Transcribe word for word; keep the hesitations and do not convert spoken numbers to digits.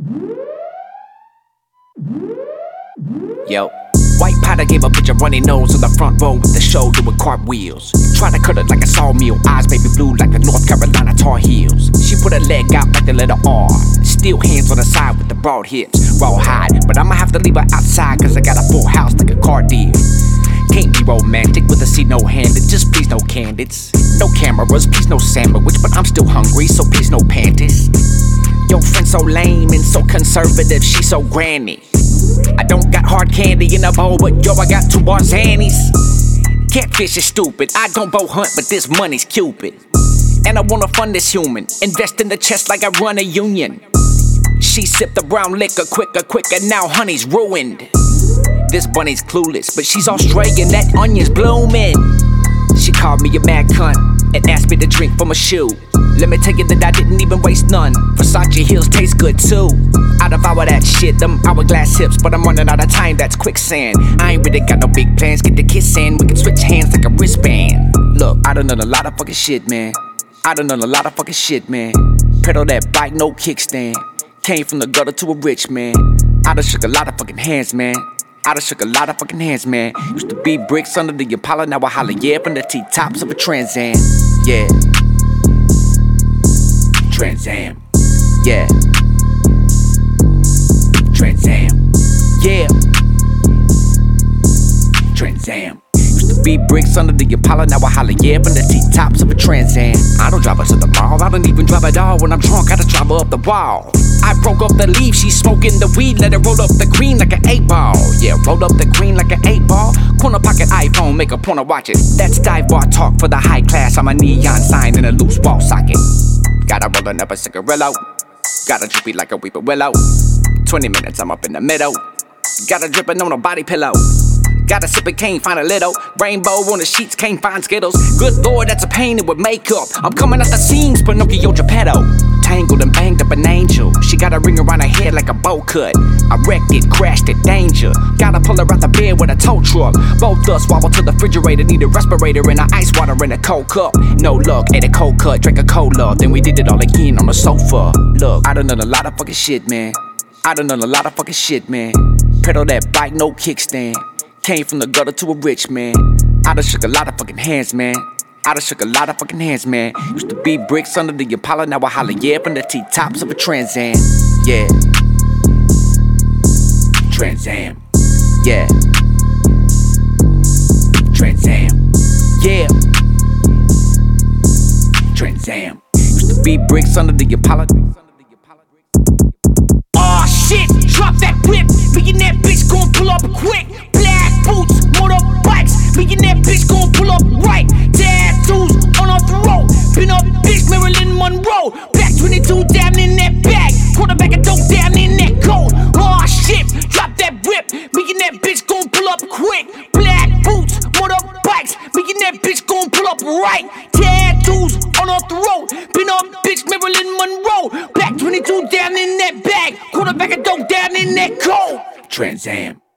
Yo, white powder gave a bitch a runny nose on the front row with the show doing cartwheels. Tried to cut it like a sawmill, eyes baby blue like the North Carolina Tar Heels. She put her leg out like the letter R, still hands on the side with the broad hips. Raw hide, but I'ma have to leave her outside cause I got a full house like a car deal. Can't be romantic with a C no-handed, just please no candidates. No cameras, please no sandwich, but I'm still hungry, so please no panties. Yo, friend so lame and so conservative, she so granny. I don't got hard candy in a bowl, but yo, I got two bars Annie's. Catfish is stupid, I don't bow hunt, but this money's Cupid. And I wanna fund this human, invest in the chest like I run a union. She sipped the brown liquor quicker, quicker, now honey's ruined. This bunny's clueless, but she's Australian, that onion's blooming. She called me a mad cunt and asked me to drink from a shoe. Let me tell you that I didn't even waste none. Versace heels taste good too. I devour that shit, them hourglass hips, but I'm running out of time, that's quicksand. I ain't really got no big plans, get the kiss in. We can switch hands like a wristband. Look, I done done a lot of fucking shit, man. I done done a lot of fucking shit, man. Pedal that bike, no kickstand. Came from the gutter to a rich man. I done shook a lot of fucking hands, man. I done shook a lot of fucking hands, man. Used to be bricks under the Impala, now I holler, yeah, from the T-tops of a Trans Am. Yeah. Trans Am. Yeah. Trans Am. Yeah. Trans Am. Used to be bricks under the Impala, now I holler, yeah, from the T-tops of a Trans Am. I don't drive her to the mall, I don't even drive at all. When I'm drunk, I just drive her up the wall. I broke up the leaf, she smoking the weed, let her roll up the green like an eight ball. Yeah, roll up the green like an eight ball. Corner pocket iPhone, make a point of watch it. That's dive bar talk for the high class. I'm a neon sign in a loose wall socket. Gotta rollin' up a cigarillo, gotta drippy like a weeper willow. Twenty minutes, I'm up in the middle. Gotta drippin' on a body pillow. Got a sip of cane, find a little rainbow on the sheets, can't find Skittles. Good lord, that's a painted with makeup. I'm coming out the seams, Pinocchio Geppetto. Tangled and banged up an angel. She got a ring around her head like a bow cut. I wrecked it, crashed it, danger. Gotta pull her out the bed with a tow truck. Both us wobble to the refrigerator, need a respirator and a ice water in a cold cup. No luck, ate a cold cut, drank a cola. Then we did it all again on the sofa. Look, I done done a lot of fucking shit, man. I done done a lot of fucking shit, man. Pedal that bike, no kickstand. Came from the gutter to a rich man. I done shook a lot of fucking hands, man. I done shook a lot of fucking hands, man. Used to be bricks under the Impala, now I holler, yeah, from the T-tops of a Trans Am. Yeah. Trans Am. Yeah. Trans Am. Yeah. Trans Am. Used to be bricks under the Impala. Aw, shit, drop that whip. Me and that bitch gon' pull up quick. Black boots, motorbikes. Me and that bitch gon' pull up right. Tattoos on our throat. Pin up bitch, Marilyn Monroe. Black twenty-two down in that bag. Quarterback and dope down in that coat. Aw, shit, drop that whip. Me and that bitch gon' pull up quick. Black boots, motorbikes. Me and that bitch gon' pull up right. Tattoos on our throat. Pin up bitch, Marilyn Monroe. Black twenty-two down in that bag. Quarterback and dope down in that coat. Trans Am.